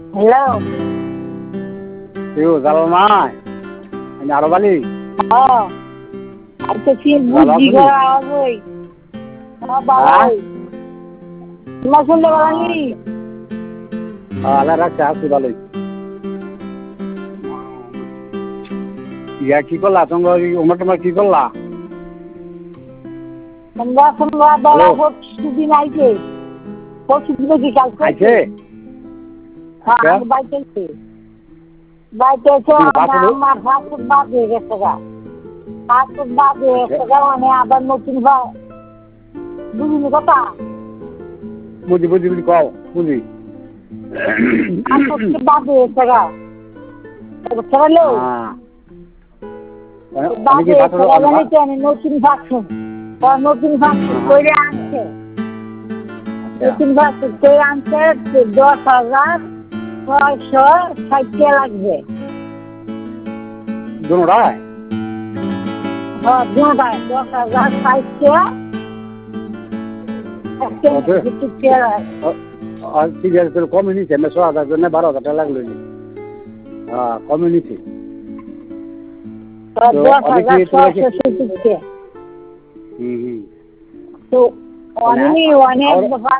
hello কেউ জাল নাই আরো বালি আচ্ছা কি বুঝি গো আওয়াজ ওই বাবা ওই তোমার শুনতে পারি আলা রাখছে আসি ভালোই ইয়া কি করলা তোমরা তোমার কি করলা তোমরা বলা দুদিন আইছে পরশু দিনে কি কাজ আইছে হ্যাঁ বাইতে আমার ফাস্ট বাদ হয়ে গেছে গা ফাস্ট বাদ হয়ে গেছে গা মানে আবার নতুন বুঝিনি কথা বুঝি কও বুঝি বাদ হয়ে গেছে গা চলো নতুন ফাঁকশন করে আনছে নতুন ফাঁকশন করে আনছে 10,660 লাগবে দুটায় হ্যাঁ দুটায় 10,660 ঠিক আছে তোর কমে নিচ্ছে 16,000 জন্য 12,000 টাকা লাগলো হ্যাঁ কমে নিচ্ছে 10,660 তো অনেক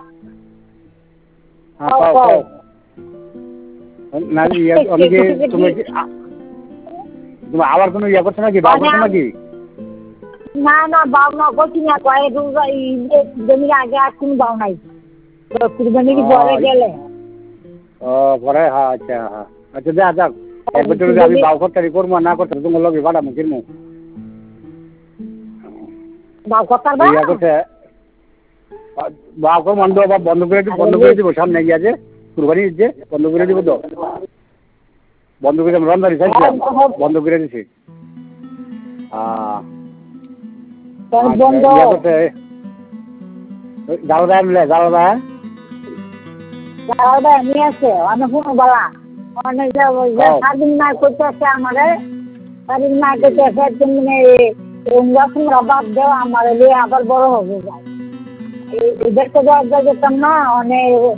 আবার কোনো ইয়ে করছে নাকি বা করছে নাকি না না বাউনা করছি না কয়েক জমির আগে আর কোনো বাউ নাই কুরবানি কি পরে গেলে পরে হ্যাঁ আচ্ছা হ্যাঁ আচ্ছা যা যাক আমি বাউ করতে করবো না করতে তোমার লগে বাড়া মুখির মুখ বাউ করতার বাউ কর বন্ধ বন্ধ করে দিব সামনে গিয়ে কুরবানি দিচ্ছে বন্ধ করে দিব তো বন্ধ করে রমজানি চাইছিলাম বন্ধ করে দিছি জালদা মিলে জালদা নিয়ে আসে অনেক কোনো বলা অনেক স্বাধীন না করতে আসে আমাদের স্বাধীন না করতে আসে একদম মানে বাদ দেওয়া আমার আবার বড় হবে যায় দেখতে যাওয়া যেতাম না অনেক